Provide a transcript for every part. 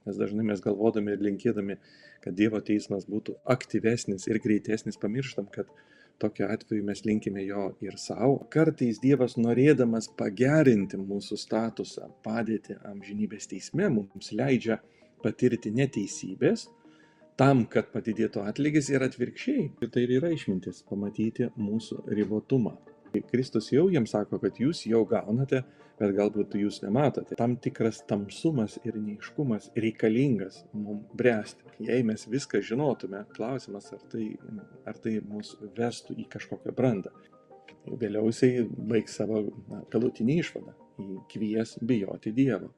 Nes dažnai mes galvodami ir linkėdami, kad Dievo teismas būtų aktyvesnis ir greitesnis, pamirštam, kad tokiu atveju mes linkime jo ir savo. Kartais Dievas, norėdamas pagerinti mūsų statusą, padėti amžinybės teisme, mums leidžia patirti neteisybės, tam, kad padidėtų atlygis ir atvirkščiai. Ir tai ir yra išmintis, pamatyti mūsų ribotumą. Kristus jau jiems sako, kad jūs jau gaunate, bet galbūt jūs nematote. Tam tikras tamsumas ir neaiškumas reikalingas mums bręsti. Jei mes viską žinotume, klausimas, ar tai mus vestų į kažkokią brandą. Vėliau jisai baigs savo galutinį išvadą. Kvies bijoti Dievo.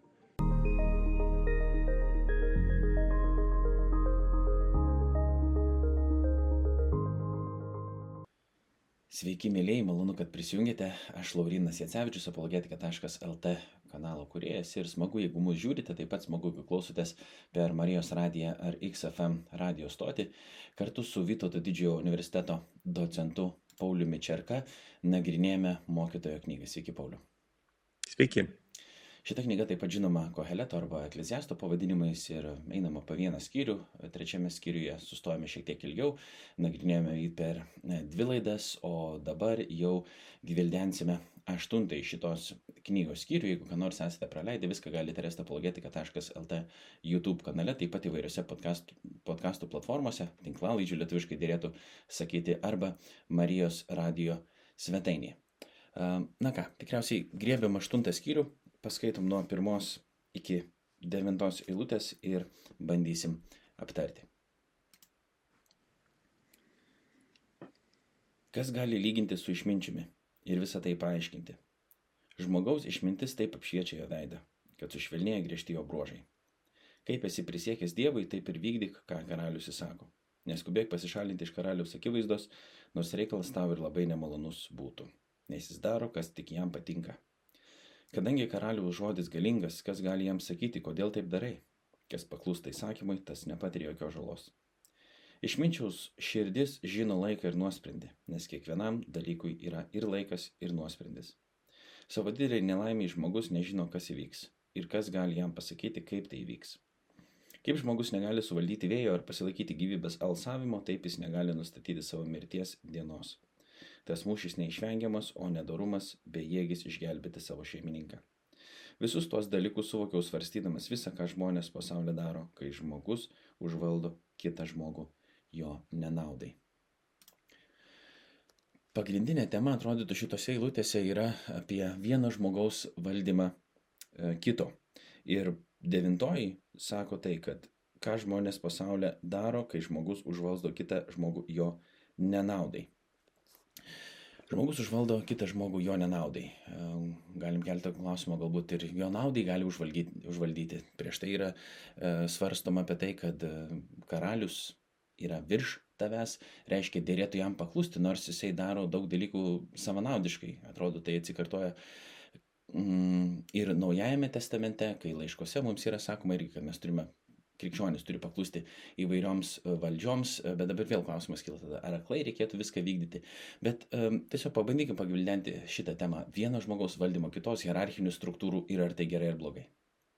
Sveiki, mėlyjei, malonu, kad prisijungėte. Aš Laurynas Jacevičius, apologetika.lt kanalo kūrėjas ir smagu, jeigu mus žiūrite, taip pat smagu, jeigu klausotės per Marijos radiją ar XFM radio stotį. Kartu su Vytauto Didžiojo universiteto docentu Pauliumi Čerka nagrinėjame mokytojo knygą. Sveiki, Pauliu. Sveiki. Šita knyga taip pat žinoma Koheleto arba Ekleziasto pavadinimais ir einama po vieną skyrių. Trečiame skyriuje sustojame šiek tiek ilgiau, nagrinėjome jį per 2 laidas, o dabar jau gvildensime 8 šitos knygos skyrių. Jeigu ką nors esate praleidę, viską galite rasti apologetika.lt YouTube kanale, taip pat įvairiose podcastų platformose, tinklalaidžių lietuviškai dėrėtų sakyti, arba Marijos radio svetainėje. Na ką, tikriausiai griebiam 8 skyrių. Paskaitom nuo 1 iki 9 eilutės ir bandysim aptarti. Kas gali lyginti su išminčiumi ir visą tai paaiškinti? Žmogaus išmintis taip apšviečia jo veidą, kad sušvelnėja griežti jo bruožai. Kaip esi prisiekęs Dievui, taip ir vykdyk, ką karalius įsako. Neskubėk pasišalinti iš karaliaus akivaizdos, nors reikalas tau ir labai nemalonus būtų, nes jis daro, kas tik jam patinka. Kadangi karaliaus žodis galingas, kas gali jam sakyti, kodėl taip darai? Kas paklūsta įsakymui, tas nepatiria jokios žalos. Išminčiaus širdis žino laiką ir nuosprendį, nes kiekvienam dalykui yra ir laikas, ir nuosprendis. Savo dideliai nelaimiai žmogus nežino, kas įvyks ir kas gali jam pasakyti, kaip tai įvyks. Kaip žmogus negali suvaldyti vėjo ar pasilaikyti gyvybės alsavimo, taip jis negali nustatyti savo mirties dienos. Tas mūšis neišvengiamas, o nedorumas bejėgis išgelbėti savo šeimininką. Visus tuos dalykus suvokiau svarstydamas visą, ką žmonės pasaulyje daro, kai žmogus užvaldo kitą žmogų jo nenaudai. Pagrindinė tema, atrodytų, šitose eilutėse yra apie vieno žmogaus valdymą kito. Ir 9 sako tai, kad ką žmonės pasaulyje daro, kai žmogus užvaldo kitą žmogų jo nenaudai. Žmogus užvaldo kitą žmogų jo nenaudai. Galim kelti klausimą, galbūt ir jo naudai gali užvaldyti. Prieš tai yra svarstoma apie tai, kad karalius yra virš tavęs, reiškia dėrėtų jam paklusti, nors jisai daro daug dalykų savanaudiškai. Atrodo, tai atsikartoja ir Naujajame testamente, kai laiškose mums yra sakoma irgi, kad mes krikščionis turi paklusti įvairioms valdžioms, bet dabar vėl klausimas kyla tada, ar aklai reikėtų viską vykdyti. Bet tiesiog pabandykime pagvildenti šitą temą, vieno žmogaus valdymo kitos hierarchinių struktūrų ir ar tai gerai ar blogai.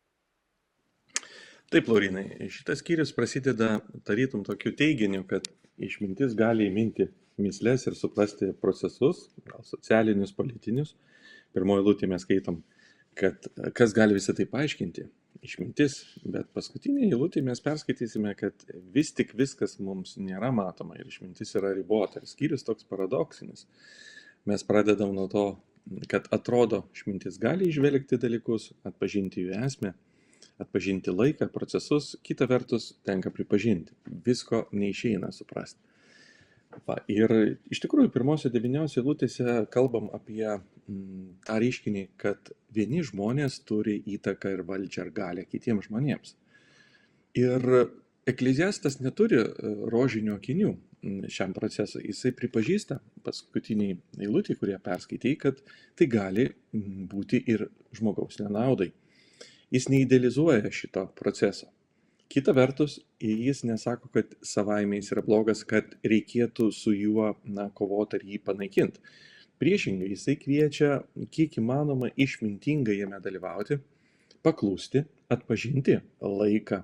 Taip, Laurynai, šitas skyrius prasideda tarytum tokiu teiginiu, kad išmintis gali įminti mįsles ir suprasti procesus, gal socialinius, politinius. Pirmoje eilutėje mes skaitom, kad kas gali visą tai paaiškinti. Išmintis, bet paskutinėje eilutėje mes perskaitysime, kad vis tik viskas mums nėra matoma ir išmintis yra ribota. Ir skyrius toks paradoksinis. Mes pradedam nuo to, kad atrodo išmintis gali išvelgti dalykus, atpažinti jų esmę, atpažinti laiką, procesus, kita vertus tenka pripažinti. Visko neišeina suprasti. Ir iš tikrųjų, pirmose 9 eilutėse kalbam apie tą reiškinį, kad vieni žmonės turi įtaką ir valdžią ar galę kitiems žmonėms. Ir Ekleziastas neturi rožinių akinių šiam procesui. Jisai pripažįsta paskutiniai eilutė, kurie perskaitė, kad tai gali būti ir žmogaus nenaudai. Jis neidealizuoja šito proceso. Kita vertus, jis nesako, kad savaime jis yra blogas, kad reikėtų su juo kovoti ar jį panaikinti. Priešingai, jisai kviečia kiek įmanoma išmintingai jame dalyvauti, paklusti, atpažinti laiką,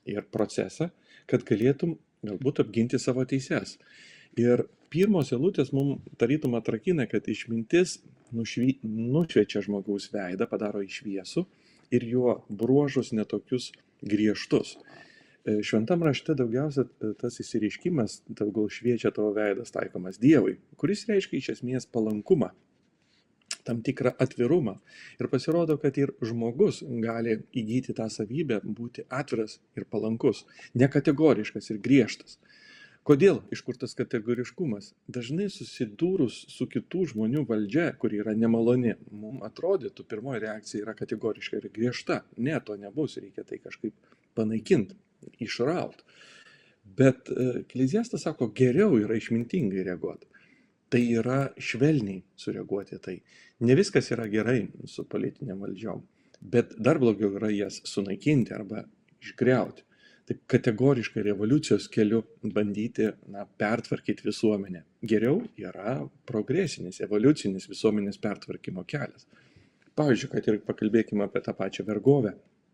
ir procesą, kad galėtum galbūt apginti savo teises. Ir pirmos eilutės mums tarytum atrakina, kad išmintis nušviečia žmogaus veidą, padaro jį šviesų ir jo bruožus netokius griežtus. Šventam rašte daugiausia tas įsireiškimas, tegul šviečia tavo veidas, taikomas Dievui, kuris reiškia iš esmės palankumą, tam tikrą atvirumą. Ir pasirodo, kad ir žmogus gali įgyti tą savybę būti atviras ir palankus, nekategoriškas ir griežtas. Kodėl? Iš kur tas kategoriškumas? Dažnai susidūrus su kitų žmonių valdžia, kuri yra nemaloni, mums atrodytų, pirmoji reakcija yra kategoriška ir griežta. Ne, to nebus, reikia tai kažkaip panaikinti, išraut. Bet Ekleziastas sako, geriau yra išmintingai reaguoti. Tai yra švelniai sureaguoti tai. Ne viskas yra gerai su politinėm valdžiom, bet dar blogiau yra jas sunaikinti arba išgriauti. Taip kategoriškai revoliucijos keliu bandyti pertvarkyti visuomenę. Geriau yra progresinis, evoliucinis visuomenės pertvarkymo kelias. Pavyzdžiui, kad ir pakalbėkime apie tą pačią vergovę.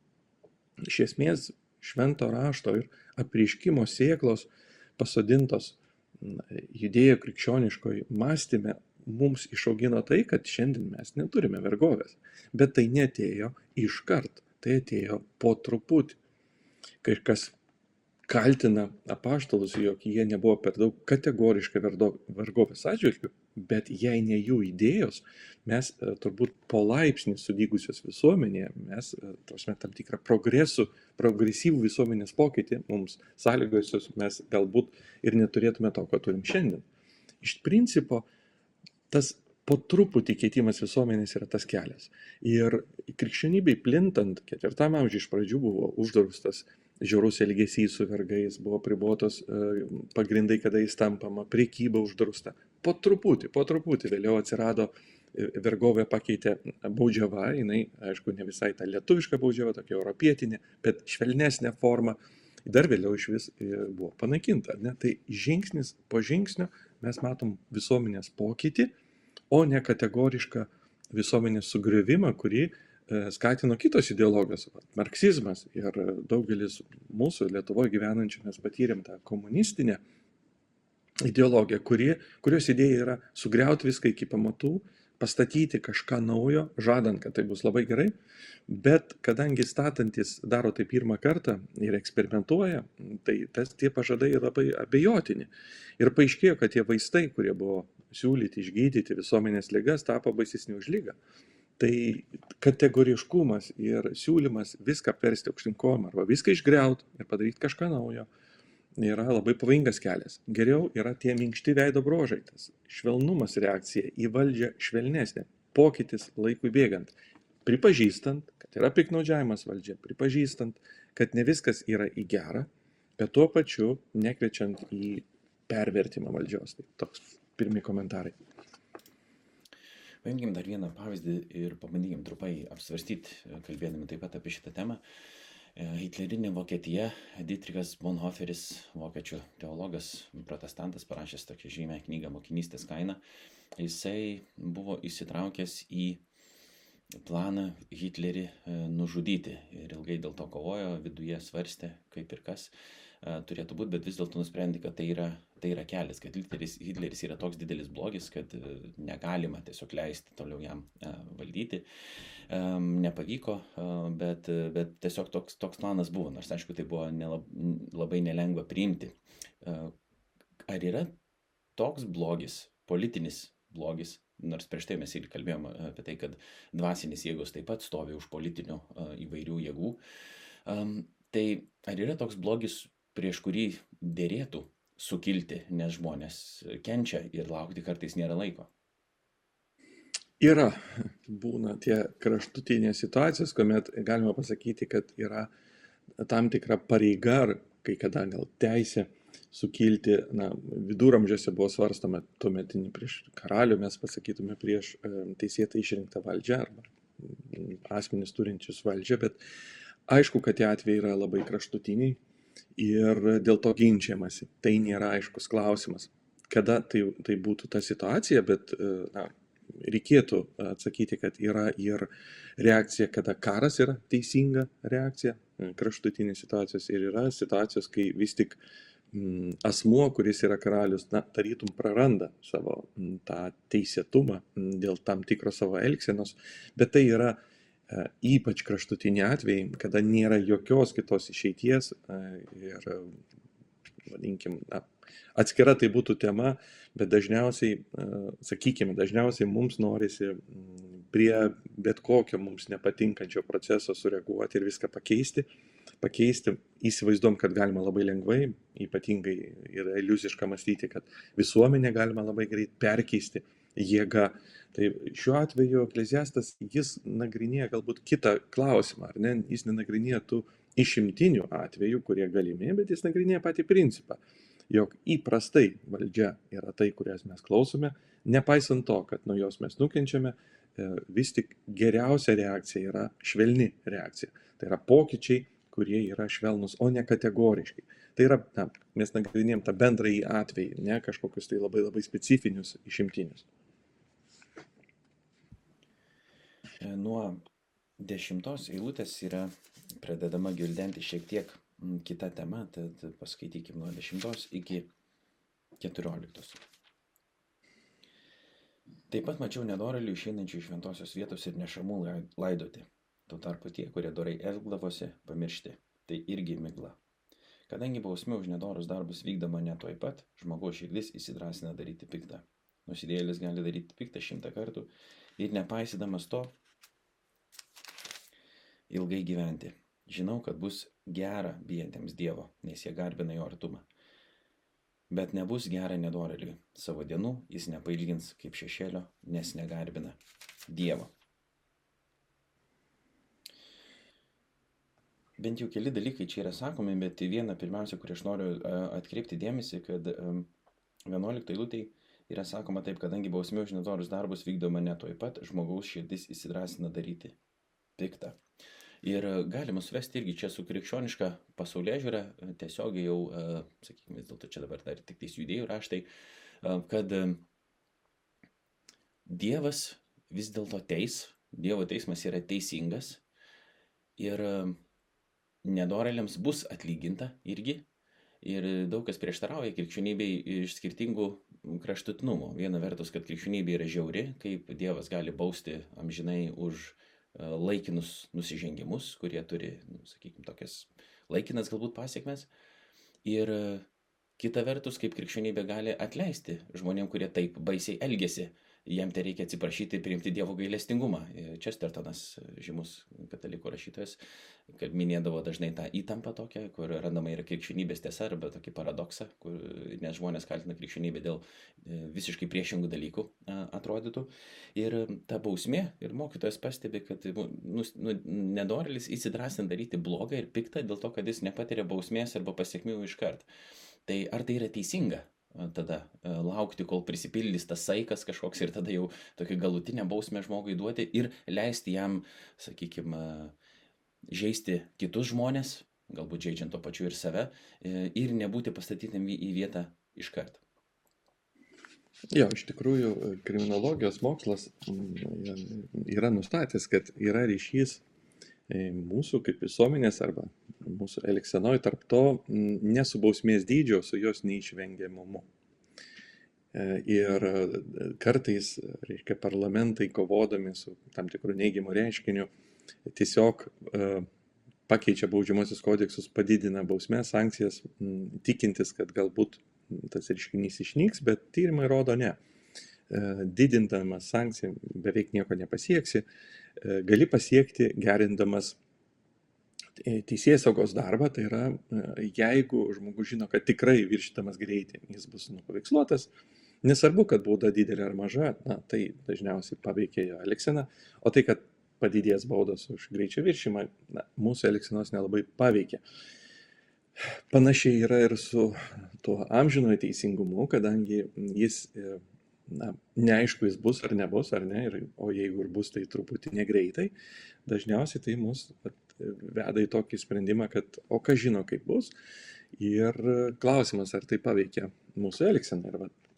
Iš esmės, švento rašto ir apreiškimo sėklos pasodintos judėjo krikščioniškoj mąstyme mums išaugino tai, kad šiandien mes neturime vergovės. Bet tai neatėjo iškart, tai atėjo po truputį. Kai kas kaltina apaštalus, jog jie nebuvo per daug kategoriškai vergovės atžvilgių, bet jei ne jų idėjos, mes turbūt po laipsnį sudygusios visuomenėje, mes tam tikrą progresyvų visuomenės pokytį mums sąlygosios, mes galbūt ir neturėtume to, ko turim šiandien. Iš principo, tas po truputį keitimas visuomenės yra tas kelias. Ir krikščionybei plintant, 4 amžiuje iš pradžių buvo uždraustas žiaurus elgesys su vergais, buvo pribotos pagrindai, kada jis tampama, prekyba uždrausta. Po truputį vėliau atsirado vergovė, pakeitė baudžiava, jinai, aišku, ne visai ta lietuviška baudžiava, tokia europietinė, bet švelnesnė forma, dar vėliau iš vis buvo panaikinta. Ne? Tai žingsnis po žingsnio mes matom visuomenės pokytį, o ne kategorišką visuomenės sugriuvimą, kurį skatino kitos ideologijos, marksizmas, ir daugelis mūsų Lietuvoje gyvenančių mes patyrėm tą komunistinę ideologiją, kurios idėja yra sugriauti viską iki pamatų, pastatyti kažką naujo, žadant, kad tai bus labai gerai, bet kadangi statantis daro tai pirmą kartą ir eksperimentuoja, tai tie pažadai labai abejotini. Ir paaiškėjo, kad tie vaistai, kurie buvo siūlyti išgydyti visuomenės ligas, tapo baisesni už ligą. Tai kategoriškumas ir siūlymas viską apversti aukštyn kojom arba viską išgriauti ir padaryti kažką naujo yra labai pavojingas kelias. Geriau yra tie minkšti veido bruožai, tas švelnumas, reakcija į valdžią švelnesnė, pokytis laikui bėgant, pripažįstant, kad yra piktnaudžiavimas valdžia, pripažįstant, kad ne viskas yra į gerą, bet tuo pačiu nekviečiant į pervertimą valdžios. Tai toks pirmi komentarai. Paimkim dar vieną pavyzdį ir pabandykim trumpai apsvarstyti, kalbėdami taip pat apie šitą temą. Hitlerinė Vokietija, Dietrichas Bonhoefferis, vokiečių teologas, protestantas, parašęs tokią žymę knygą Mokinystės kaina, jisai buvo įsitraukęs į planą Hitlerį nužudyti ir ilgai dėl to kovojo, viduje svarstė, kaip ir kas turėtų būti, bet vis dėlto nusprendė, kad tai yra kelias, kad Hitleris yra toks didelis blogis, kad negalima tiesiog leisti toliau jam valdyti. Nepavyko, bet tiesiog toks planas buvo, nors aišku, tai buvo labai nelengva priimti. Ar yra toks blogis, politinis blogis, nors prieš tai mes ir kalbėjom apie tai, kad dvasinės jėgos taip pat stovi už politinių įvairių jėgų. Tai ar yra toks blogis, prieš kurį dėrėtų sukilti, nes žmonės kenčia ir laukti kartais nėra laiko? Yra, būna tie kraštutinės situacijos, kuomet galima pasakyti, kad yra tam tikra pareiga, ar kai kada gal teisė sukilti, viduramžiuose buvo svarstama tuometinį prieš karalių, mes pasakytume prieš teisėtai išrinktą valdžią arba asmenis turinčius valdžią, bet aišku, kad tie atvejai yra labai kraštutiniai ir dėl to ginčiamasi. Tai nėra aiškus klausimas, kada tai būtų ta situacija, bet reikėtų atsakyti, kad yra ir reakcija, kada karas yra teisinga reakcija, kraštutinės situacijos, ir yra situacijos, kai vis tik asmuo, kuris yra karalius, tarytum praranda savo tą teisėtumą dėl tam tikro savo elgsenos, bet tai yra ypač kraštutiniai atvejai, kada nėra jokios kitos išeities ir, vadinkim, atskira tai būtų tema, bet dažniausiai, sakykime, dažniausiai mums norisi prie bet kokio mums nepatinkančio proceso sureaguoti ir viską pakeisti, įsivaizduom, kad galima labai lengvai, ypatingai yra iliuziška mąstyti, kad visuomenę galima labai greit perkeisti jėga. Tai šiuo atveju Ekleziastas, jis nagrinėja galbūt kitą klausimą, ar ne? Jis nenagrinėja tų išimtinių atvejų, kurie galimi, bet jis nagrinėja patį principą, jog įprastai valdžia yra tai, kurias mes klausome, nepaisant to, kad nuo jos mes nukenčiame, vis tik geriausia reakcija yra švelni reakcija. Tai yra pokyčiai, kurie yra švelnus, o ne kategoriškai. Tai yra, mes nagrinėjom tą bendrąjį atvejį, ne kažkokius tai labai labai specifinius išimtinius. Nuo 10 eilutės yra pradedama gvildenti šiek tiek kita tema, tad paskaitykim nuo 10 iki 14. Taip pat mačiau nedorėlių išeinančių iš šventosios vietos ir nešamų laidoti. Tuo tarpu tie, kurie dorai elgdavosi, pamiršti. Tai irgi migla. Kadangi bausmė už nedorus darbus vykdoma ne tuoj pat, žmogaus širdis įsidrąsina daryti piktą. Nusidėjėlis gali daryti piktą 100 kartų ir nepaisydamas to ilgai gyventi. Žinau, kad bus gera bijantiems Dievo, nes jie garbina jo artumą. Bet nebus gera nedorėliui. Savo dienų jis nepailgins kaip šešėlio, nes negarbina Dievo. Bent jau keli dalykai čia yra sakomi, bet viena pirmiausia, kurį aš noriu atkreipti dėmesį, kad 11 eilutėj yra sakoma taip, kadangi bausmė už nedorus darbus vykdoma ne tuoj pat, žmogaus širdis įsidrąsina daryti piktą. Ir galima suvesti irgi čia su krikščioniška pasaulėžiūra, tiesiogiai jau, sakykime, vis dėlto čia dabar dar tik tais judėjų raštai, kad Dievas vis dėlto Dievo teismas yra teisingas ir nedorėliams bus atlyginta irgi. Ir daug kas prieštarauja krikščionybei iš skirtingų kraštutinumų. Viena vertus, kad krikščionybė yra žiauri, kaip Dievas gali bausti amžinai už laikinus nusižengimus, kurie turi, sakykime, tokias laikinas galbūt pasiekmes. Ir kita vertus, kaip krikščionybė gali atleisti žmonėm, kurie taip baisiai elgėsi. Jam tai reikia atsiprašyti ir priimti Dievo gailestingumą. Čestertonas, žymus katalikų rašytojas, minėdavo dažnai tą įtampą tokią, kur randama yra krikščionybės tiesa arba tokį paradoksą, nes žmonės kaltina krikščionybę dėl visiškai priešingų dalykų atrodytų. Ir ta bausmė, ir mokytojas pastebi, kad nedorėlis įsidrąsina daryti blogą ir piktą dėl to, kad jis nepatiria bausmės arba pasiekmių iškart. Tai ar tai yra teisinga? Tada laukti, kol prisipildys tas saikas kažkoks ir tada jau tokią galutinę bausmę žmogui duoti ir leisti jam, sakykime, žeisti kitus žmonės, galbūt žaidžiant to pačiu ir save, ir nebūti pastatytam į vietą iškart. Jo, iš tikrųjų, kriminologijos mokslas yra nustatęs, kad yra ryšys mūsų kaip visuomenės arba mūsų elgsenoj tarp to ne su bausmės dydžio, su jos neišvengiamumu. Ir kartais, reiškia, parlamentai kovodami su tam tikrų neigiamų reiškinių tiesiog pakeičia baudžiamosius kodeksus, padidina bausmės, sankcijas, tikintis, kad galbūt tas reiškinys išnyks, bet tyrimai rodo ne. Didindamas sankciją beveik nieko nepasieksi, gali pasiekti gerindamas teisėsaugos darbą, tai yra, jeigu žmogus žino, kad tikrai viršydamas greitį jis bus nupaveiksluotas, nesvarbu, kad bauda didelė ar maža, tai dažniausiai paveikia jo elgseną, o tai, kad padidės baudos už greičio viršymą, mūsų elgsenos nelabai paveikia. Panašiai yra ir su tuo amžinojo teisingumu, kadangi jis neaišku, jis bus ar nebus, ar ne, o jeigu ir bus, tai truputį negreitai, dažniausiai tai mus veda į tokį sprendimą, kad o kas žino, kaip bus, ir klausimas, ar tai paveikia mūsų elgseną. Ir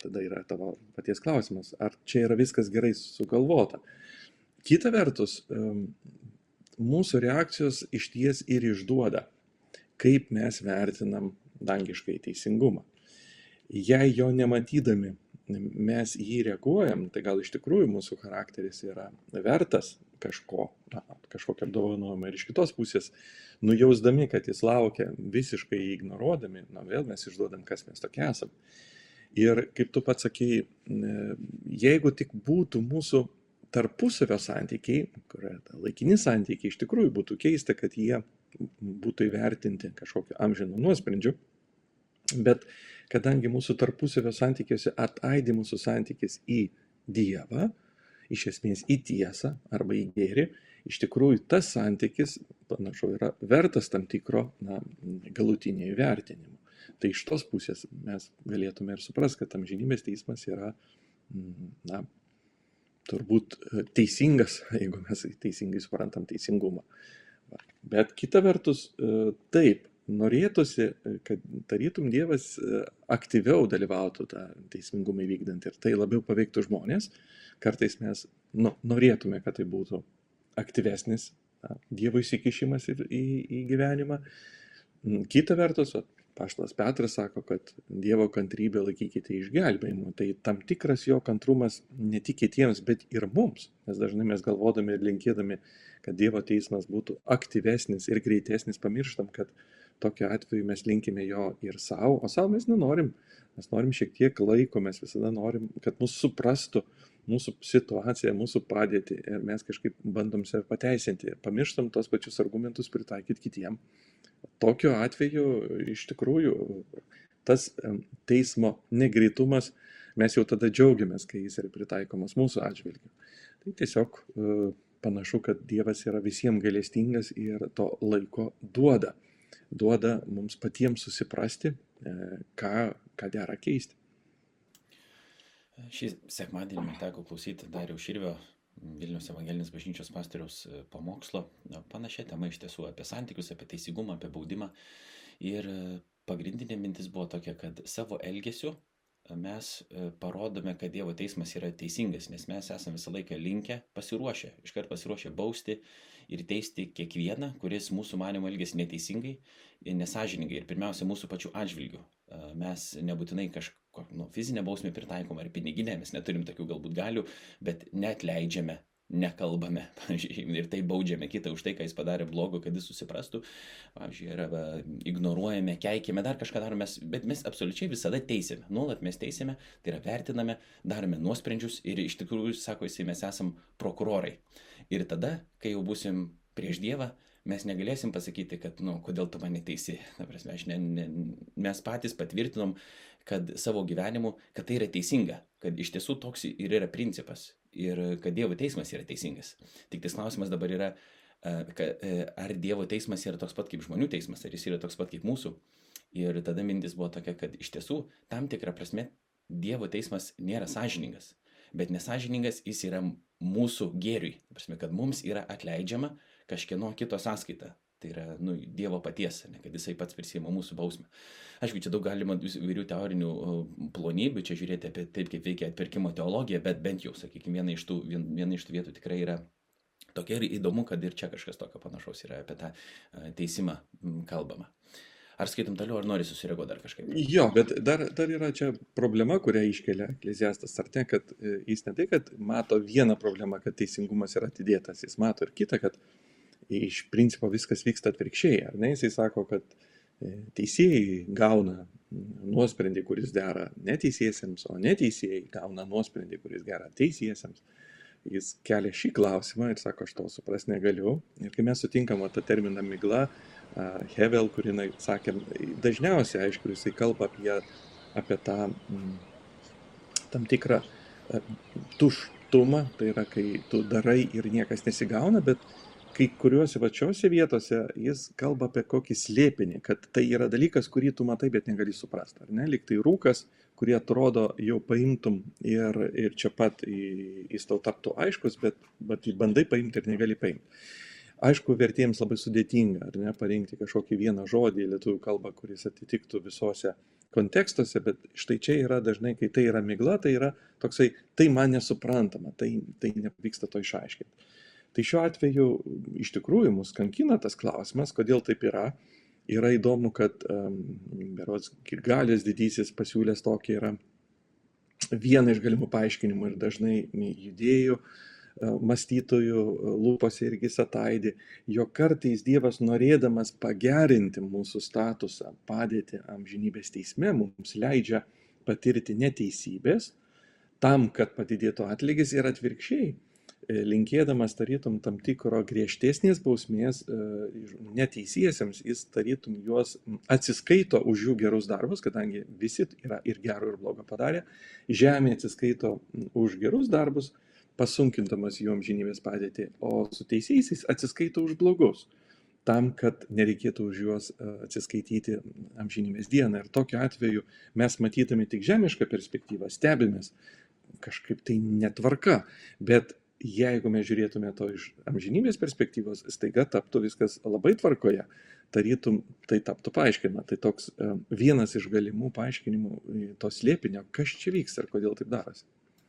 tada yra tavo paties klausimas, ar čia yra viskas gerai sugalvota. Kita vertus, mūsų reakcijos išties ir išduoda, kaip mes vertinam dangiškai teisingumą. Jei jo nematydami mes jį reaguojam, tai gal iš tikrųjų mūsų charakteris yra vertas kažkokio apdovanojimo, ir iš kitos pusės, nujausdami, kad jis laukia, visiškai jį ignoruodami, vėl mes išduodam, kas mes tokie esam. Ir kaip tu pats sakei, jeigu tik būtų mūsų tarpusavio santykiai, kurie laikini santykiai, iš tikrųjų būtų keista, kad jie būtų įvertinti kažkokiu amžinu nuosprendžiu, bet kadangi mūsų tarpusavio santykiuose ataidi mūsų santykis į Dievą, iš esmės į tiesą arba į gėrį, iš tikrųjų tas santykis, panašu, yra vertas tam tikro galutinio įvertinimo. Tai iš tos pusės mes galėtume ir suprasti, kad amžinybės teismas yra turbūt teisingas, jeigu mes teisingai suprantam teisingumą. Bet kita vertus, taip, norėtųsi, kad tarytum Dievas aktyviau dalyvautų tą teismingumą įvykdant ir tai labiau paveiktų žmonės. Kartais mes norėtume, kad tai būtų aktyvesnis Dievo įsikišimas į gyvenimą. Kita vertus, apaštalas Petras sako, kad Dievo kantrybę laikykite išgelbėjimu. Tai tam tikras jo kantrumas ne tik kitiems, bet ir mums. Nes dažnai mes galvodami ir linkėdami, kad Dievo teismas būtų aktyvesnis ir greitesnis, pamirštam, kad tokiu atveju mes linkime jo ir savo, o savo mes nenorim. Mes norim šiek tiek laiko, mes visada norim, kad mūsų suprastų mūsų situaciją, mūsų padėtį ir mes kažkaip bandom save pateisinti. Pamirštam tos pačius argumentus pritaikyti kitiem. Tokiu atveju iš tikrųjų tas teismo negreitumas, mes jau tada džiaugiamės, kai jis yra pritaikomas mūsų atžvilgiu. Tai tiesiog panašu, kad Dievas yra visiems gailestingas ir to laiko duoda mums patiems susiprasti, ką dera keisti. Šį sekmadienį man teko klausyti Dariaus Širvio, Vilniaus Evangelinės bažnyčios pastoriaus pamokslo. Panašia tema iš tiesų apie santykius, apie teisingumą, apie baudimą. Ir pagrindinė mintis buvo tokia, kad savo elgesiu mes parodome, kad Dievo teismas yra teisingas, nes mes esame visą laiką linkę iškart pasiruošę bausti ir teisti kiekvieną, kuris mūsų manymu elgiasi neteisingai, nesąžiningai ir pirmiausia mūsų pačių atžvilgių. Mes nebūtinai fizinę bausmę pritaikom ar piniginę, mes neturim tokių galbūt galių, bet neatleidžiame, nekalbame, pavyzdžiui, ir tai baudžiame kitą už tai, ką jis padarė blogo, kad jis susiprastų, pavyzdžiui, ignoruojame, keikiame, dar kažką darome, bet mes absoliučiai visada teisėme, nuolat mes teisėme, tai yra vertiname, darome nuosprendžius ir iš tikrųjų, sako jisai, mes esam prokurorai. Ir tada, kai jau būsim prieš Dievą, mes negalėsim pasakyti, kad, kodėl tu mane teisi. Mes patys patvirtinom, kad savo gyvenimu, kad tai yra teisinga, kad iš tiesų toks ir yra principas ir kad Dievo teismas yra teisingas. Tik tas klausimas dabar yra, ar Dievo teismas yra toks pat kaip žmonių teismas, ar jis yra toks pat kaip mūsų. Ir tada mintis buvo tokia, kad iš tiesų tam tikrą prasme Dievo teismas nėra sąžiningas, bet nesąžiningas jis yra mūsų gėriui. Prasme, kad mums yra atleidžiama kažkieno kito sąskaita. Tai yra Dievo paties, kad jisai pats prisiima mūsų bausmę. Aišku, čia daug galima įvairių teorinių plonybių, čia žiūrėti apie taip, kaip veikia atpirkimo teologija, bet bent jau, sakykime, viena iš tų vietų tikrai yra tokia ir įdomu, kad ir čia kažkas tokio panašaus yra apie tą teisimą kalbama. Ar skaitom toliau, ar nori susireaguoti dar kažkaip? Jo, bet dar yra čia problema, kurią iškelia Ekleziastas, ar ne, kad jis ne tai, kad mato vieną problemą, kad teisingumas yra atidėtas, jis mato ir kitą, kad iš principo viskas vyksta atvirkščiai, ar ne? Jisai sako, kad teisėjai gauna nuosprendį, kuris dera neteisiesiems, o neteisėjai gauna nuosprendį, kuris dera teisiesiems. Jis kelia šį klausimą ir sako, aš to supras negaliu. Ir kai mes sutinkam tą terminą migla, Hevel, kurį sakėm, dažniausiai, aišku, jisai kalba apie tą tam tikrą tuštumą, tai yra, kai tu darai ir niekas nesigauna, bet kai kuriuose pačiose vietose jis kalba apie kokį slėpinį, kad tai yra dalykas, kurį tu matai, bet negali suprasti. Ar ne? Lyg tai rūkas, kurį atrodo jau paimtum ir čia pat jis tau taptų aiškus, bet bandai paimti ir negali paimti. Aišku, vertėjams labai sudėtinga, ar ne, parinkti kažkokį vieną žodį į lietuvių kalbą, kuris atitiktų visose kontekstuose, bet štai čia yra dažnai, kai tai yra migla, tai yra toksai, tai man nesuprantama, tai nepavyksta to išaiškinti. Tai šiuo atveju iš tikrųjų mus kankina tas klausimas, kodėl taip yra. Yra įdomu, kad berods Girgalis didysis pasiūlęs tokį yra vieną iš galimų paaiškinimų ir dažnai judėjų mąstytojų lūpose irgi sataidį, jog kartais Dievas norėdamas pagerinti mūsų statusą, padėti amžinybės teisme, mums leidžia patirti neteisybės, tam, kad padidėtų atlygis ir atvirkščiai, linkėdamas tarytum tam tikro griežtesnės bausmės neteisiesiems, jis tarytum juos atsiskaito už jų gerus darbus, kadangi visi yra ir gero ir blogo padarę, žemė atsiskaito už gerus darbus, pasunkindamas jų amžinybės padėtį, o su teisiaisiais atsiskaito už blogus, tam, kad nereikėtų už juos atsiskaityti amžinybės dieną. Ir tokiu atveju mes matydami tik žemišką perspektyvą stebimės, kažkaip tai netvarka, bet jeigu mes žiūrėtume to iš amžinybės perspektyvos, staiga taptų viskas labai tvarkoje, tarytum tai taptų paaiškinama. Tai toks vienas iš galimų paaiškinimų to slėpinio, kas čia vyksta ir kodėl taip darosi.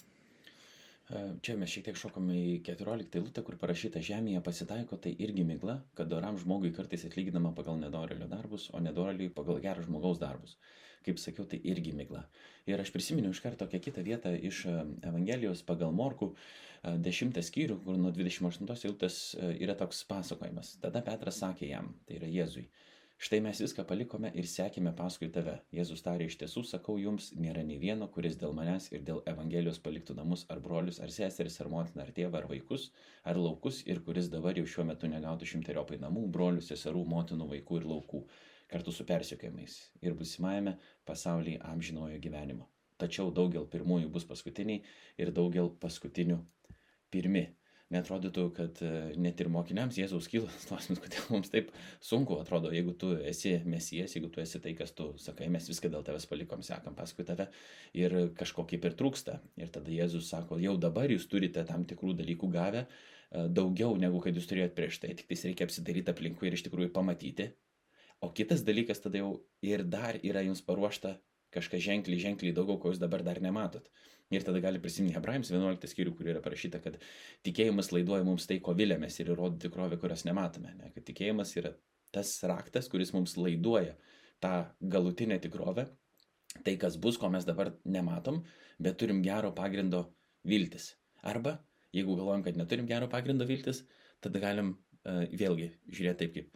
Čia mes šiek tiek šokame į 14 eilutę, kur parašyta žemėje pasitaiko, tai irgi migla, kad doram žmogui kartais atlyginama pagal nedorėlio darbus, o nedorėliui pagal gerą žmogaus darbus. Kaip sakiau, tai irgi migla. Ir aš prisiminiau iš karto tokią kitą vietą iš Evangelijos pagal Morkų 10 skyrių, kur nuo 28 eilutės yra toks pasakojimas. Tada Petras sakė jam, tai yra Jėzui: štai mes viską palikome ir sekėme paskui tave. Jėzus tarė: iš tiesų sakau jums, nėra nei vieno, kuris dėl manęs ir dėl Evangelijos paliktų namus, ar brolius, ar seseris, ar motiną, ar tėvą, ar vaikus, ar laukus, ir kuris dabar jau šiuo metu negautų 100 namų, brolių, seserų, motinų, vaikų ir laukų, kartu su persekiojimais ir būsimajame pasaulyje amžinojo gyvenimo. Tačiau daugel pirmųjų bus paskutiniai ir daugel paskutinių pirmi. Neatrodytų, kad net ir mokiniams Jėzaus kyla klausimas, kodėl mums taip sunku atrodo, jeigu tu esi Mesijas, jeigu tu esi tai, kas tu sakai, mes viską dėl tavęs palikom, sekam paskui tave ir kažko kaip ir trūksta. Ir tada Jėzus sako: jau dabar jūs turite tam tikrų dalykų gavę, daugiau negu kad jūs turėjot prieš tai, tik tais reikia apsidaryti aplinkui ir iš tikrųjų pamatyti. O kitas dalykas tada jau ir dar yra jums paruošta kažkas ženkliai daugiau, ko jūs dabar dar nematot. Ir tada gali prisiminti Hebrajams 11 skyrių, kur yra parašyta, kad tikėjimas laiduoja mums tai, ko vilėmės, ir įrodo tikrovę, kurios nematome. Ne? Kad tikėjimas yra tas raktas, kuris mums laiduoja tą galutinę tikrovę, tai kas bus, ko mes dabar nematom, bet turim gero pagrindo viltis. Arba, jeigu galvojam, kad neturim gero pagrindo viltis, tada galim vėlgi žiūrėti taip,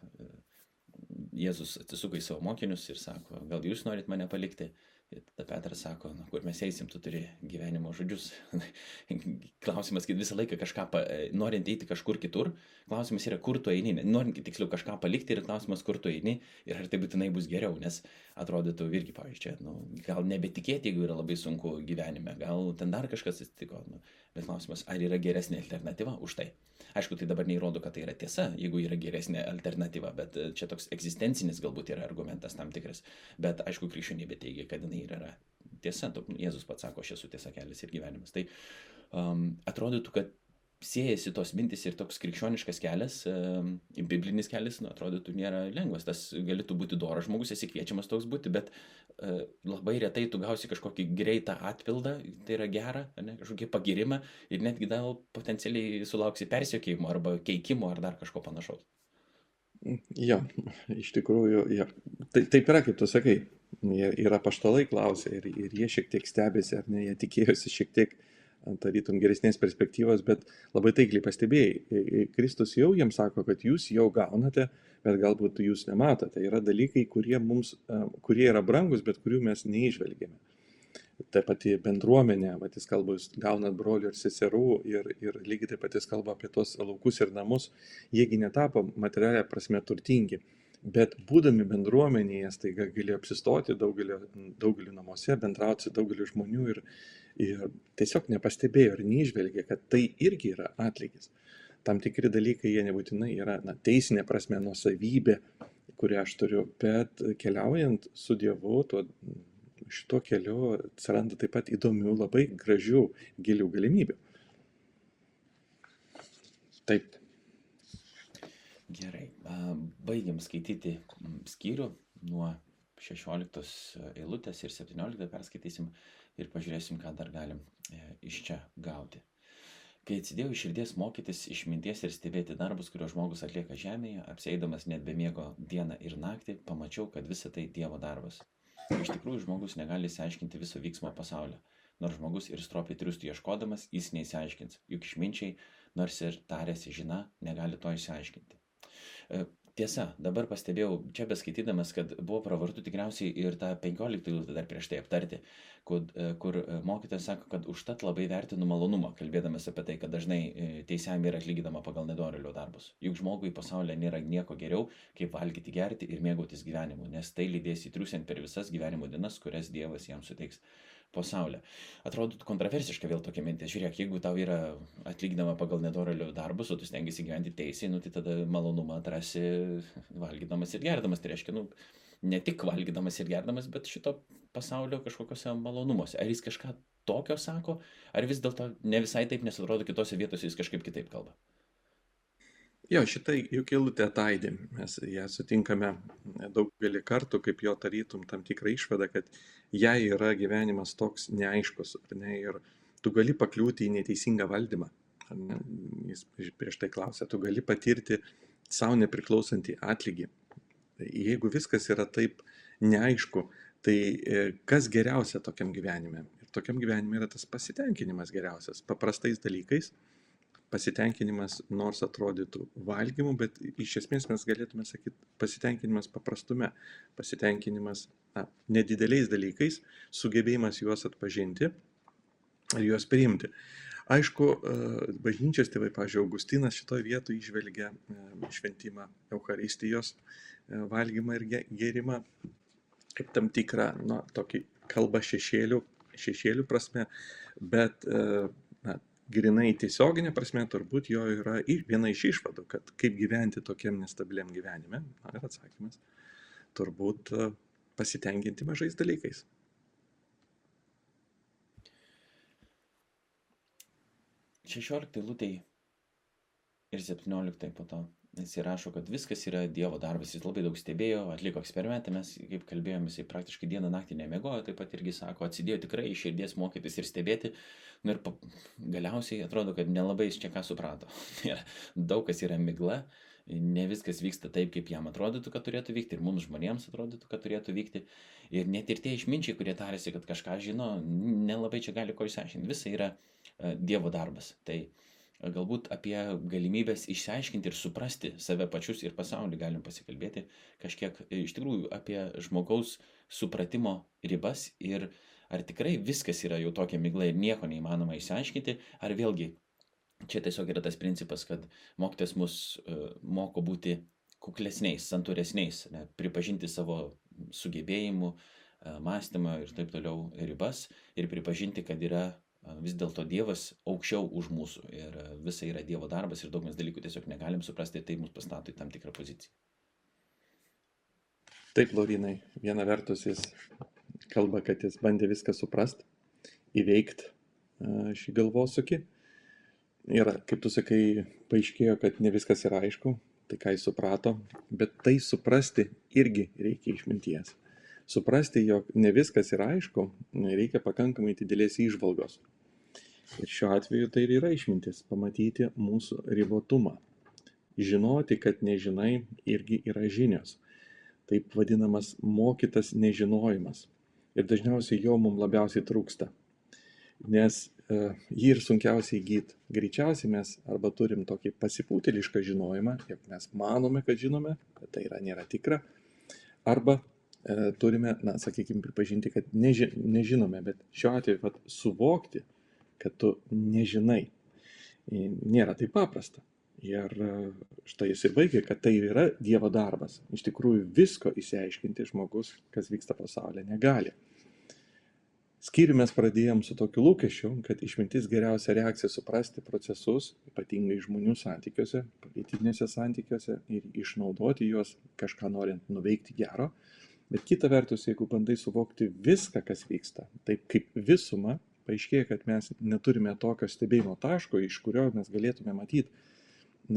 kaip Jėzus atsisuko į savo mokinius ir sako: gal jūs norit mane palikti? Ir tada Petras sako: kur mes eisim, tu turi gyvenimo žodžius. Klausimas, kad visą laiką norint eiti kažkur kitur, klausimas yra, kur tu eini. Norint tiksliau kažką palikti, ir klausimas, kur tu eini ir ar tai būtinai bus geriau. Nes atrodytų irgi, pavyzdžiui, gal nebetikėti, jeigu yra labai sunku gyvenime, gal ten dar kažkas atsitiko. Bet klausimas, ar yra geresnė alternatyva už tai. Aišku, tai dabar neįrodo, kad tai yra tiesa, jeigu yra geresnė alternatyva, bet čia toks egzistencinis galbūt yra argumentas tam tikras. Bet aišku, krikščionybė teigia, kad jinai yra tiesa. Jėzus pats sako: aš esu tiesa, kelias ir gyvenimas. Tai atrodytų, kad siejasi tos mintis ir toks krikščioniškas kelias, biblinis kelias, atrodytų, nėra lengvas. Tas galėtų būti doras žmogus, esi kviečiamas toks būti, bet labai retai tu gausi kažkokį greitą atpildą, tai yra gera, ne, kažkokį pagirimą, ir netgi gal potencialiai sulauksi persekiojimo arba keikimo ar dar kažko panašaus. Jo, iš tikrųjų, jo. Taip yra, kaip tu sakai. Ir apaštalai klausė, ir jie šiek tiek stebėsi, ar ne, jie tikėjosi šiek tiek tarytum geresnės perspektyvos, bet labai taikliai pastebėjai. Kristus jau jiems sako, kad jūs jau gaunate, bet galbūt jūs nematote. Yra dalykai, kurie yra brangus, bet kurių mes neižvelgėme. Ta pati bendruomenė, jis kalba, jūs gaunat brolių ir seserų, ir lygiai taip pat jis kalba apie tos laukus ir namus. Jiegi netapo materialia prasme turtingi, bet būdami bendruomenėje staiga galėjo apsistoti daugeliu namuose, bendrauti su daugeliu žmonių ir tiesiog nepastebėjo ir neižvelgė, kad tai irgi yra atlygis. Tam tikri dalykai, jie nebūtinai yra teisinė prasme nuosavybė, kurią aš turiu, bet keliaujant su Dievu, šito keliu atsiranda taip pat įdomių, labai gražių, gilių galimybių. Taip. Gerai, baigiam skaityti skyrių nuo 16 eilutės ir 17 perskaitysim ir pažiūrėsim, ką dar galim iš čia gauti. Kai atsidėjau iš širdies mokytis išminties ir stebėti darbus, kuriuos žmogus atlieka žemėje, apsieidamas net be miego dieną ir naktį, pamačiau, kad visa tai Dievo darbas. Iš tikrųjų, žmogus negali išsiaiškinti viso vyksmo pasaulio. Nors žmogus ir stropiai triustų ieškodamas, jis neįsiaiškins. Juk išminčiai, nors ir tarėsi žina, negali to išsiaiškinti. Tiesa, dabar pastebėjau, čia beskaitydamas, kad buvo pravartu tikriausiai ir tą 15 eilutę dar prieš tai aptarti, kur mokytojas sako, kad užtat labai vertinu malonumą, kalbėdamas apie tai, kad dažnai teisiam yra atlygydama pagal nedorėlio darbus. Juk žmogui pasaulyje nėra nieko geriau, kaip valgyti, gerti ir mėgautis gyvenimu, nes tai lydės įtriusiant per visas gyvenimo dienas, kurias Dievas jam suteiks pasaulio. Atrodo kontroversiška vėl tokia mintis. Žiūrėk, jeigu tau yra atlygdama pagal nedorėlio darbus, o tu stengiasi gyventi teisiai, tai tada malonumą atrasi valgydamas ir gerdamas. Tai reiškia, ne tik valgydamas ir gerdamas, bet šito pasaulio kažkokiuose malonumuose. Ar jis kažką tokio sako, ar vis dėlto ne visai taip, nes atrodo kitose vietose jis kažkaip kitaip kalba. Jo, šitai juk eilutė ataidi. Mes ją sutinkame daugelį kartų, kaip jo tarytum tam tikrą išvadą, kad jai yra gyvenimas toks neaiškus, ar ne, ir tu gali pakliūti į neteisingą valdymą. Ar ne? Jis prieš tai klausė, tu gali patirti savo nepriklausantį atlygį. Jeigu viskas yra taip neaišku, tai kas geriausia tokiam gyvenime? Ir tokiam gyvenime yra tas pasitenkinimas geriausias, paprastais dalykais. Pasitenkinimas nors atrodytų valgymu, bet iš esmės mes galėtume sakyti pasitenkinimas paprastume, pasitenkinimas nedideliais dalykais, sugebėjimas juos atpažinti ir juos priimti. Aišku, bažnyčios tėvai, pavyzdžiui, Augustinas šitoje vietoje įžvelgia šventimą Eucharistijos valgymą ir gerimą kaip tam tikrą, tokį kalbą šešėlių prasme, bet grinai tiesioginė prasme turbūt jo yra viena iš išvadų, kad kaip gyventi tokiam nestabiliam gyvenime, ir atsakymas, turbūt pasitenkinti mažais dalykais. Šešioliktai eilutei ir 17 po to jis įrašo, kad viskas yra Dievo darbas. Jis labai daug stebėjo, atliko eksperimentą, mes, kaip kalbėjome, jisai praktiškai dieną naktį nemiegojo, taip pat irgi sako, atsidėjo tikrai iš širdies mokytis ir stebėti. Ir galiausiai atrodo, kad nelabai jis čia ką suprato. Daug kas yra migla, ne viskas vyksta taip, kaip jam atrodytų, kad turėtų vykti, ir mums žmonėms atrodytų, kad turėtų vykti. Ir net ir tie išminčiai, kurie tarėsi, kad kažką žino, nelabai čia gali ko išsiaiškinti. Visa yra Dievo darbas. Tai galbūt apie galimybės išsiaiškinti ir suprasti save pačius ir pasaulį galim pasikalbėti kažkiek iš tikrųjų apie žmogaus supratimo ribas ir ar tikrai viskas yra jau tokia migla ir nieko neįmanoma išsiaiškinti, ar vėlgi čia tiesiog yra tas principas, kad mokytojas mus moko būti kuklesniais, santūresniais, pripažinti savo sugebėjimų, mąstymą ir taip toliau ribas ir pripažinti, kad yra vis dėlto Dievas aukščiau už mūsų ir visa yra Dievo darbas ir daug mes dalykų tiesiog negalim suprasti, tai mus pastato į tam tikrą poziciją. Taip, Laurinai, viena vertus jis kalba, kad jis bandė viską suprast, įveikti šį galvosūkį. Ir, kaip tu sakai, paaiškėjo, kad ne viskas yra aišku, tai ką jis suprato, bet tai suprasti irgi reikia išminties. Suprasti, jog ne viskas yra aišku, reikia pakankamai didelės įžvalgos. Ir šiuo atveju tai ir yra išmintis - pamatyti mūsų ribotumą. Žinoti, kad nežinai, irgi yra žinios. Taip vadinamas mokytas nežinojimas. Ir dažniausiai jo mums labiausiai trūksta. Nes jį ir sunkiausiai įgyti. Greičiausiai mes arba turim tokį pasipūtėlišką žinojimą, jog mes manome, kad žinome, bet tai nėra tikra. Arba turime, sakykime, pripažinti, kad nežinome, bet šiuo atveju suvokti, kad tu nežinai, nėra taip paprasta. Ir štai jis ir baigė, kad tai yra Dievo darbas. Iš tikrųjų visko išsiaiškinti žmogus, kas vyksta pasaulyje, negali. Skyrių mes pradėjom su tokiu lūkesčiu, kad išmintis geriausia reakcija suprasti procesus, ypatingai žmonių santykiuose, politinėse santykiuose ir išnaudoti juos kažką norint nuveikti gero. Bet kita vertus, jeigu bandai suvokti viską, kas vyksta, taip kaip visumą, paaiškėja, kad mes neturime tokio stebėjimo taško, iš kurio mes galėtume matyti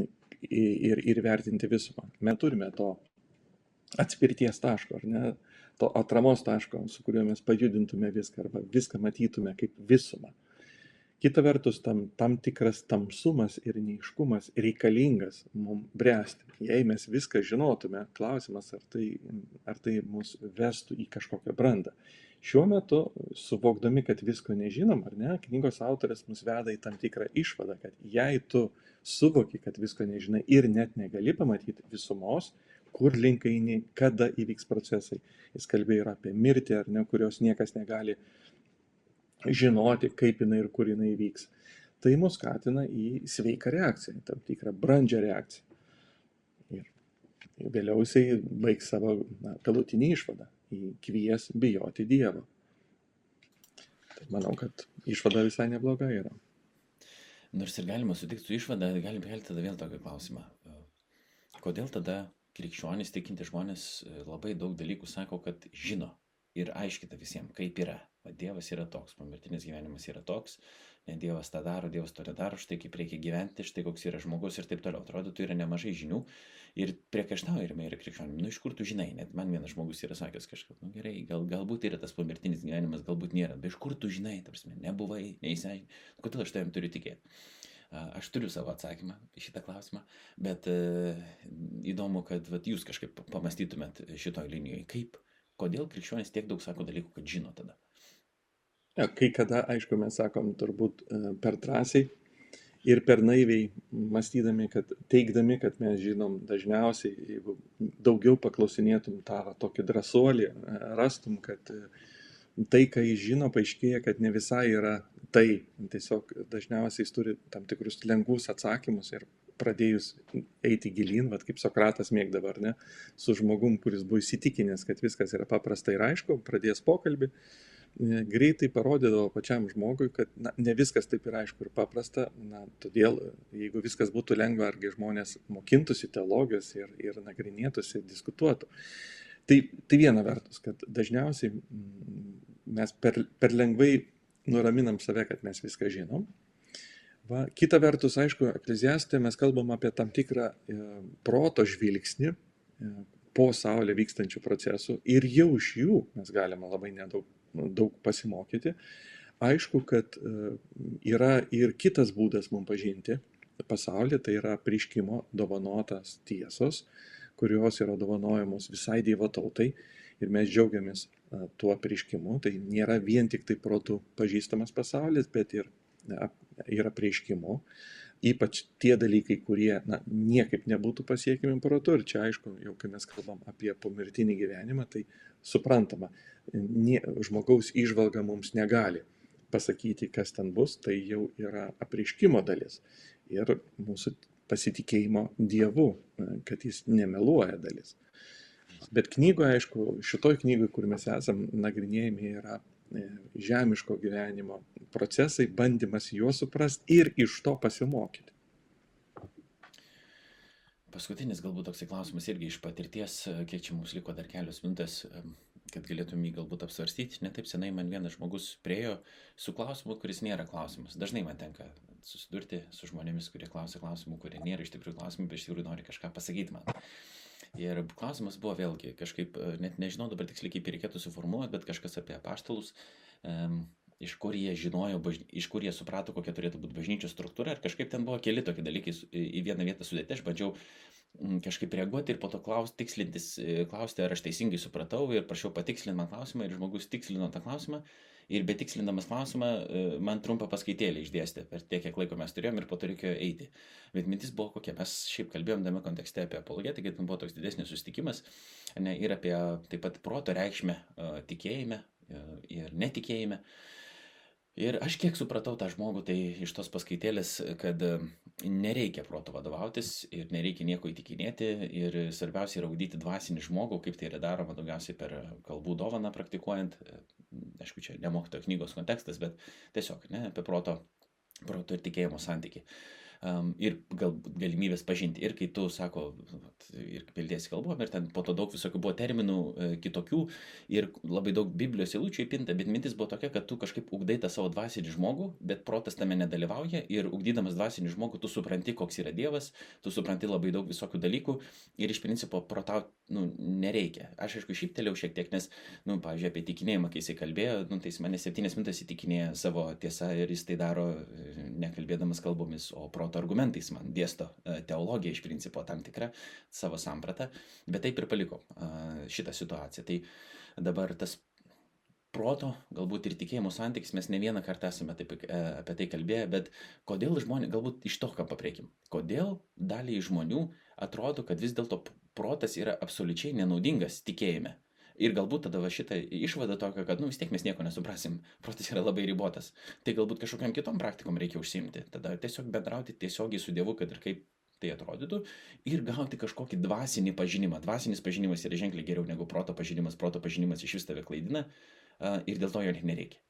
ir vertinti visumą. Mes turime to atspirties taško, ar ne? to atramos taško, su kuriuo mes pajudintume viską arba viską matytume kaip visumą. Kita vertus, tam tikras tamsumas ir neiškumas reikalingas mums bręsti. Jei mes viską žinotume, klausimas, ar tai mus vestų į kažkokią brandą. Šiuo metu, suvokdami, kad visko nežinom, ar ne, knygos autoris mus veda į tam tikrą išvadą, kad jei tu suvoki, kad visko nežinai ir net negali pamatyti visumos, kur link eini, kada įvyks procesai. Jis kalbėjo ir apie mirtį, ar ne, kurios niekas negali žinoti, kaip jinai ir kur jinai vyks. Tai mus skatina į sveiką reakciją, tam tikrą brandžią reakciją. Ir vėliau jisai baigs savo galutinį išvadą, kvies bijoti Dievo. Tai manau, kad išvada visai nebloga yra. Nors ir galima sutikti su išvada, galime kelti tada vėl tokį klausimą. Kodėl tada krikščionys tikinti žmonės labai daug dalykų sako, kad žino ir aiškina visiems, kaip yra. Dievas yra toks, pomirtinis gyvenimas yra toks, ne Dievas tą daro, Dievas to nedaro, štai kaip reikia gyventi, štai koks yra žmogus ir taip toliau. Atrodo, tu yra nemažai žinių ir priekaištaujame yra krikščionim. Iš kur tu žinai? Net man vienas žmogus yra sakęs kažkaip, gerai, galbūt yra tas pomirtinis gyvenimas, galbūt nėra, bet iš kur tu žinai, tarsi, nebuvai, neįsiaiškinai, kodėl aš tavim turiu tikėti? Aš turiu savo atsakymą į šitą klausimą, bet įdomu, kad jūs kažkaip pamastytumėt šitoj linijoje, kodėl krikščionys tiek daug sako dalykų, kad žino tada. Kai kada, aišku, mes sakom turbūt per drąsiai ir per naiviai mąstydami, teigdami, kad mes žinom dažniausiai, jeigu daugiau paklausinėtum tą tokį drąsuolį, rastum, kad tai, ką jis žino, paaiškėja, kad ne visai yra tai. Tiesiog dažniausiai jis turi tam tikrus lengvus atsakymus ir pradėjus eiti gilyn, kaip Sokratas mėgdavo, ar ne, su žmogum, kuris buvo įsitikinęs, kad viskas yra paprasta ir aišku, pradėjęs pokalbį, greitai parodydavo pačiam žmogui, kad ne viskas taip yra aišku ir paprasta, todėl jeigu viskas būtų lengva, argi žmonės mokintųsi teologijos ir nagrinėtųsi, diskutuotų. Tai viena vertus, kad dažniausiai mes per lengvai nuraminam save, kad mes viską žinom. Kita vertus, aišku, Ekleziaste mes kalbam apie tam tikrą proto žvilgsnį po Saulę vykstančių procesų ir jau iš jų mes galime labai daug pasimokyti. Aišku, kad yra ir kitas būdas mums pažinti pasaulį, tai yra apreiškimo dovanotas tiesos, kurios yra dovanojamos visai Dievo tautai ir mes džiaugiamės tuo apreiškimu. Tai nėra vien tik tai protų pažįstamas pasaulis, bet ir apreiškimu. Ypač tie dalykai, kurie niekaip nebūtų pasiekimi protu. Ir čia aišku, jau kai mes kalbam apie pomirtinį gyvenimą, tai suprantama, žmogaus įžvalga mums negali pasakyti, kas ten bus, tai jau yra apreiškimo dalis. Ir mūsų pasitikėjimo Dievu, kad jis nemeluoja dalis. Bet knygoje, aišku, šitoj knygoje, kur mes esam nagrinėjami, yra žemiško gyvenimo procesai, bandymas juos suprasti ir iš to pasimokyti. Paskutinis galbūt toksai klausimas irgi iš patirties, kiek čia mums liko dar kelios minutės, kad galėtum jį galbūt apsvarstyti. Ne taip senai man vienas žmogus priėjo su klausimu, kuris nėra klausimas. Dažnai man tenka susidurti su žmonėmis, kurie klausia klausimų, kurie nėra iš tikrųjų klausimų, bet iš tikrųjų nori kažką pasakyti man. Ir klausimas buvo vėlgi kažkaip, net nežinau dabar tiksliai kaip reikėtų suformuoti, bet kažkas apie apaštalus, iš kur jie žinojo, iš kur jie suprato, kokia turėtų būti bažnyčios struktūra. Ir kažkaip ten buvo keli tokie dalykai į vieną vietą sudėti. Aš bandžiau kažkaip reaguoti ir po to klausti, ar aš teisingai supratau ir prašiau patikslinti man klausimą ir žmogus tikslino tą klausimą. Ir betikslindamas klausimą man trumpą paskaitėlį išdėstė per tiek, kiek laiko mes turėjom ir po to reikėjo eiti. Bet mintis buvo kokia, mes šiaip kalbėjom tame kontekste apie apologetiką, tai buvo toks didesnis susitikimas ir apie taip pat proto reikšmę tikėjime ir netikėjime. Ir aš kiek supratau tą žmogų, tai iš tos paskaitėlės, kad nereikia proto vadovautis ir nereikia nieko įtikinėti ir svarbiausia yra ugdyti dvasinį žmogų, kaip tai yra daroma daugiausiai per kalbų dovaną praktikuojant. Aišku, čia ne mokytojo knygos kontekstas, bet tiesiog apie proto ir tikėjimo santykį. ir galbūt galimybės pažinti. Ir kai tu, sako, ir pildėsi kalbom, ir ten po to daug visokių buvo terminų kitokių ir labai daug Biblijos eilučių įpinta, bet mintis buvo tokia, kad tu kažkaip ugdai tą savo dvasinį žmogų, bet protas tame nedalyvauja ir ugdydamas dvasinį žmogų tu supranti, koks yra Dievas, tu supranti labai daug visokių dalykų ir iš principo protauti nereikia. Aš aišku šyptelėjau šiek tiek, nes, pavyzdžiui, apie tikinėjimą, kai jisai kalbėjo, tai jis mane 7 minutės įtikinėja savo tiesą ir jis tai daro nekalbėdamas kalbomis, o proto argumentais man dėsto teologiją iš principo tam tikrą savo sampratą, bet taip ir paliko šitą situaciją. Tai dabar tas proto, galbūt ir tikėjimo santykis, mes ne vieną kartą esame apie tai kalbėję, bet kodėl žmonės, galbūt iš to, ką papreikim, kodėl daliai žmonių atrodo, kad vis dėlto protas yra absoliučiai nenaudingas tikėjime. Ir galbūt tada šitą išvadą tokia, kad vis tiek mes nieko nesuprasim, protas yra labai ribotas. Tai galbūt kažkokiam kitom praktikom reikia užsiimti. Tada tiesiog bendrauti tiesiogiai su Dievu, kad ir kaip tai atrodytų, ir gauti kažkokį dvasinį pažinimą. Dvasinis pažinimas yra ženkliai geriau negu proto pažinimas. Proto pažinimas iš vis tave klaidina ir dėl to jo nereikia.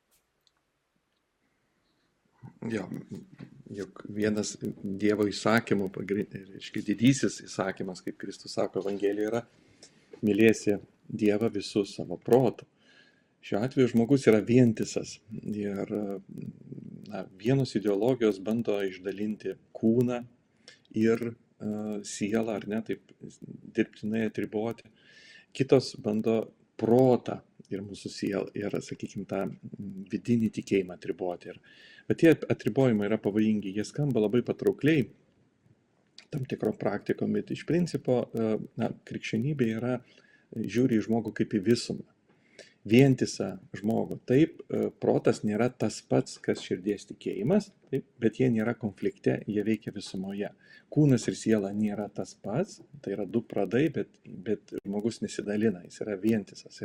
Jo, juk vienas Dievo įsakymų, reiškia didysis įsakymas, kaip Kristus sako Evangelijoje, yra mylėsi Dievą visų savo protų. Šiuo atveju žmogus yra vientisas ir vienos ideologijos bando išdalinti kūną ir sielą, ar ne, taip dirbtinai atriboti. Kitos bando protą ir mūsų sielą ir, sakykime, tą vidinį tikėjimą atriboti. Bet tie atribojimai yra pavojingi, jie skamba labai patraukliai tam tikro praktikom, bet iš principo krikščionybė yra žiūri į žmogų kaip į visumą, vientisą žmogų. Taip, protas nėra tas pats, kas širdies tikėjimas, taip, bet jie nėra konflikte, jie veikia visumoje. Kūnas ir siela nėra tas pats, tai yra du pradai, bet žmogus nesidalina, jis yra vientisas.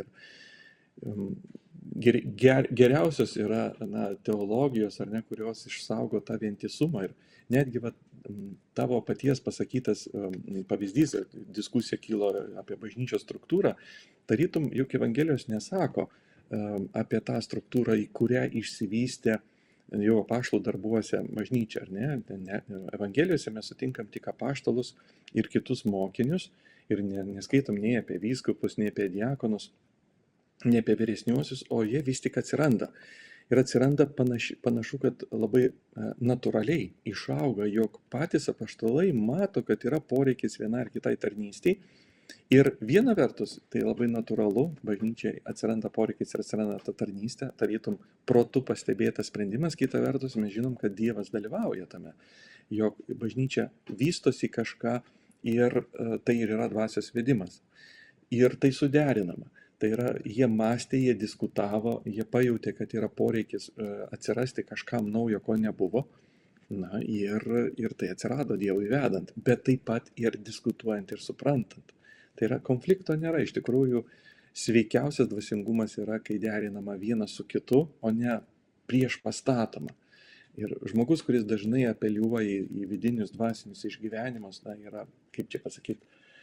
Ir geriausios yra teologijos, ar ne, kurios išsaugo tą vientisumą. Ir netgi tavo paties pasakytas pavyzdys, diskusija kilo apie bažnyčios struktūrą, tarytum juk Evangelijos nesako apie tą struktūrą, į kurią išsivystė jau apaštalų darbuose bažnyčia, ar ne? Evangelijose mes sutinkam tik apaštalus ir kitus mokinius ir neskaitom nei apie vyskupus, nei apie diakonus, nei apie vyresniuosius, o jie vis tik atsiranda. Ir atsiranda panašu, kad labai natūraliai išauga, jog patys apaštalai mato, kad yra poreikis viena ar kitai tarnystei. Ir viena vertus, tai labai natūralu, bažnyčiai atsiranda poreikis ir atsiranda ta tarnystė, tarytum protu pastebėtas sprendimas, kita vertus mes žinom, kad Dievas dalyvauja tame, jog bažnyčia vystosi kažką ir tai ir yra dvasios vedimas. Ir tai suderinama. Tai yra, jie mąstė, jie diskutavo, jie pajautė, kad yra poreikis atsirasti kažkam naujo, ko nebuvo. Ir tai atsirado Dievui vedant, bet taip pat ir diskutuojant ir suprantant. Tai yra, konflikto nėra. Iš tikrųjų, sveikiausias dvasingumas yra, kai derinama vienas su kitu, o ne prieš pastatoma. Ir žmogus, kuris dažnai apeliuoja į vidinius dvasinius išgyvenimus, yra, kaip čia pasakyti,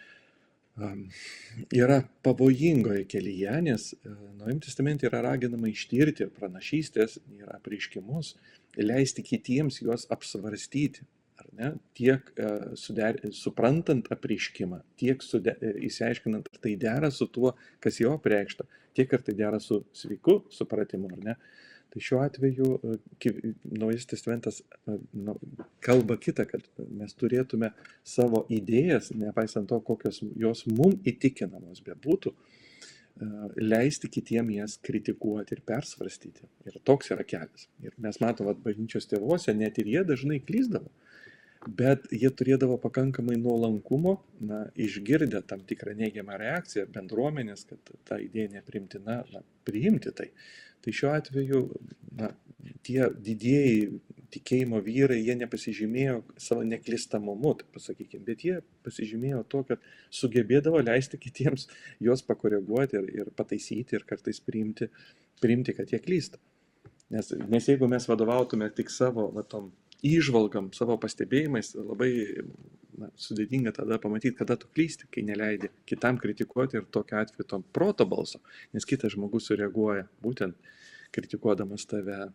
yra pavojingoje kelyje, nes Naujajame testamente yra raginama ištirti pranašystės ir apreiškimus, leisti kitiems juos apsvarstyti, ar ne? Tiek suprantant apreiškimą, tiek išsiaiškinant, ar tai dera su tuo, kas jau apreikšta, tiek ar tai dera su sveiku supratimu, ar ne? Tai šiuo atveju Naujasis testamentas kalba kitą, kad mes turėtume savo idėjas, nepaisant to, kokios jos mum įtikinamos bebūtų, leisti kitiem jas kritikuoti ir persvarstyti. Ir toks yra kelias. Ir mes matome, bažnyčios tėvuose, net ir jie dažnai klysdavo, bet jie turėdavo pakankamai nuolankumo, išgirdę tam tikrą neigiamą reakciją bendruomenės, kad ta idėja neprimtina, priimti tai. Tai šiuo atveju tie didieji tikėjimo vyrai, jie nepasižymėjo savo neklystamumu, taip pasakykime, bet jie pasižymėjo to, kad sugebėdavo leisti kitiems juos pakoreguoti ir pataisyti ir kartais priimti, kad jie klysta. Nes jeigu mes vadovautume tik savo tom įžvalgam, savo pastebėjimais, labai sudėtinga tada pamatyti, kada tu klysti, kai neleidi kitam kritikuoti ir tokiu atveju tom proto balso, nes kitas žmogus sureaguoja būtent kritikuodamas tave.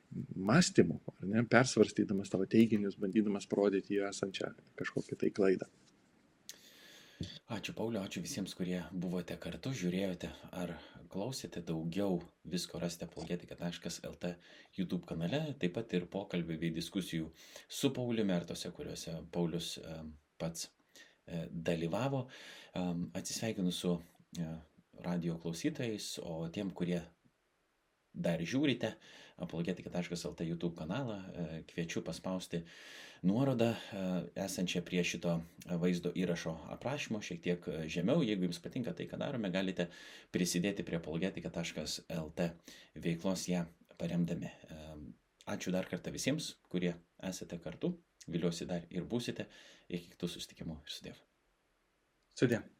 mąstymu, ar ne, persvarstydamas tavo teiginius, bandydamas parodyti jų esančią kažkokią tai klaidą. Ačiū Pauliu, ačiū visiems, kurie buvote kartu, žiūrėjote ar klausėte. Daugiau visko rasite apologetika.lt YouTube kanale, taip pat ir pokalbių bei diskusijų su Pauliumi, ar tose, kuriuose Paulius pats dalyvavo. Atsisveikinu su radio klausytojais, o tiem, kurie dar žiūrite apologetika.lt YouTube kanalą, kviečiu paspausti nuorodą esančią prie šito vaizdo įrašo aprašymo šiek tiek žemiau. Jeigu jums patinka tai, ką darome, galite prisidėti prie apologetika.lt veiklos ją paremdami. Ačiū dar kartą visiems, kurie esate kartu. Viliuosi dar ir būsite. Iki kitų susitikimų ir su Dievu. Sudie.